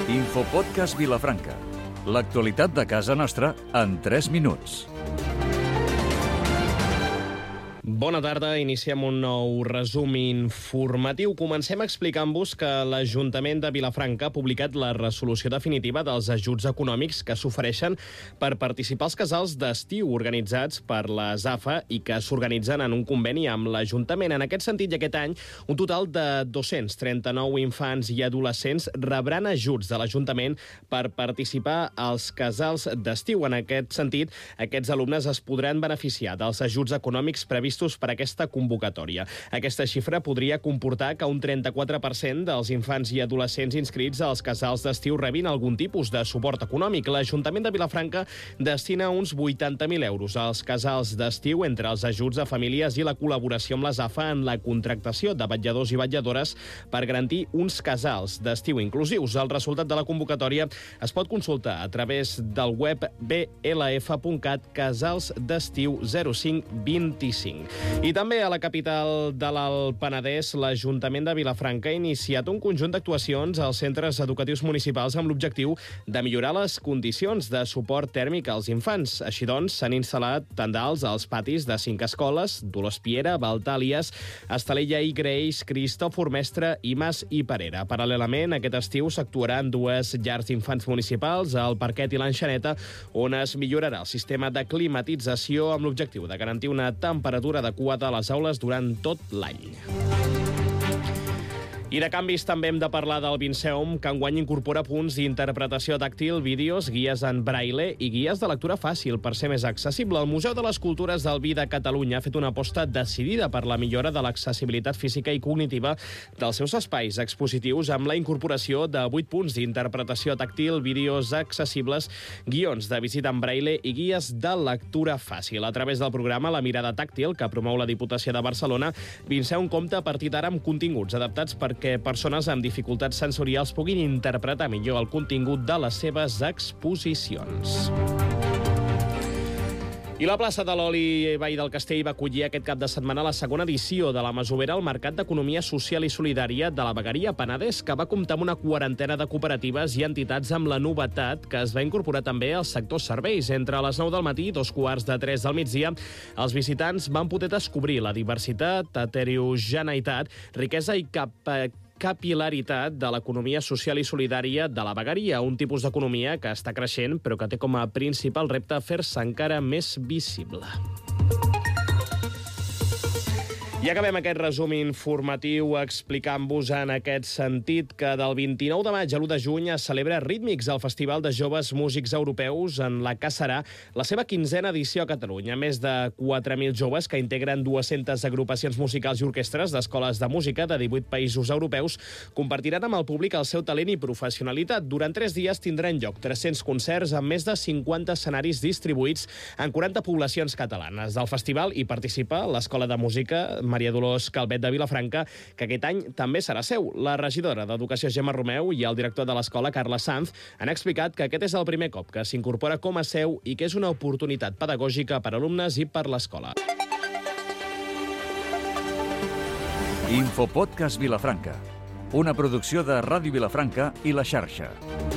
Infopodcast Vilafranca. L'actualitat de casa nostra en 3 minuts. Bona tarda, iniciem un nou resum informatiu. Comencem explicant-vos que l'Ajuntament de Vilafranca ha publicat la resolució definitiva dels ajuts econòmics que s'ofereixen per participar als casals d'estiu organitzats per la ZAFA i que s'organitzen en un conveni amb l'Ajuntament. En aquest sentit, i aquest any, un total de 239 infants i adolescents rebran ajuts de l'Ajuntament per participar als casals d'estiu. En aquest sentit, aquests alumnes es podran beneficiar dels ajuts econòmics previstos per aquesta convocatòria. Aquesta xifra podria comportar que un 34% dels infants i adolescents inscrits als casals d'estiu rebin algun tipus de suport econòmic. L'Ajuntament de Vilafranca destina uns 80.000 euros als casals d'estiu entre els ajuts a famílies i la col·laboració amb la ZAFA en la contractació de vetlladors i vetlladores per garantir uns casals d'estiu inclusius. El resultat de la convocatòria es pot consultar a través del web blf.cat casals d'estiu 0525. I també a la capital de l'Alt Penedès, l'Ajuntament de Vilafranca ha iniciat un conjunt d'actuacions als centres educatius municipals amb l'objectiu de millorar les condicions de suport tèrmic als infants. Així doncs, s'han instal·lat tendals als patis de 5 escoles, Dolors Piera, Valtàlies, Estalella i Greix, Cristòfor Mestre i Mas i Parera. Paral·lelament, aquest estiu s'actuaran 2 llars d'infants municipals, el Parquet i l'Enxaneta, on es millorarà el sistema de climatització amb l'objectiu de garantir una temperatura adequada a les aules durant tot l'any. I de canvis també hem de parlar del Vinceum, que enguany incorpora punts d'interpretació tàctil, vídeos, guies en braille i guies de lectura fàcil per ser més accessible. El Museu de les Cultures del Vi de Catalunya ha fet una aposta decidida per la millora de l'accessibilitat física i cognitiva dels seus espais expositius amb la incorporació de 8 punts d'interpretació tàctil, vídeos accessibles, guions de visita en braille i guies de lectura fàcil. A través del programa La Mirada Tàctil, que promou la Diputació de Barcelona, Vinceum compta a partir d'ara amb continguts adaptats perquè persones amb dificultats sensorials puguin interpretar millor el contingut de les seves exposicions. I la plaça de l'Oli Vall del Castell va acollir aquest cap de setmana la segona edició de la Masovera al Mercat d'Economia Social i Solidària de la Vegueria Penedès, que va comptar amb una quarantena de cooperatives i entitats amb la novetat que es va incorporar també al sector serveis. Entre les 9 del matí i 2:15 del migdia, els visitants van poder descobrir la diversitat, heterogeneïtat, riquesa i capil·laritat de l'economia social i solidària de la vegueria, un tipus d'economia que està creixent però que té com a principal repte fer-se encara més visible. I acabem aquest resum informatiu explicant-vos en aquest sentit que del 29 de maig a l'1 de juny es celebra Rítmics, el Festival de Joves Músics Europeus, en la que serà la seva 15a edició a Catalunya. Més de 4.000 joves que integren 200 agrupacions musicals i orquestres d'escoles de música de 18 països europeus compartiran amb el públic el seu talent i professionalitat. Durant 3 dies tindran lloc 300 concerts amb més de 50 escenaris distribuïts en 40 poblacions catalanes. Del festival hi participa l'Escola de Música Maria Dolors Calvet de Vilafranca, que aquest any també serà seu. La regidora d'Educació Gemma Romeu i el director de l'escola Carles Sanz han explicat que aquest és el primer cop que s'incorpora com a seu i que és una oportunitat pedagògica per a alumnes i per l'escola. Infopodcast Vilafranca, una producció de Ràdio Vilafranca i La Xarxa.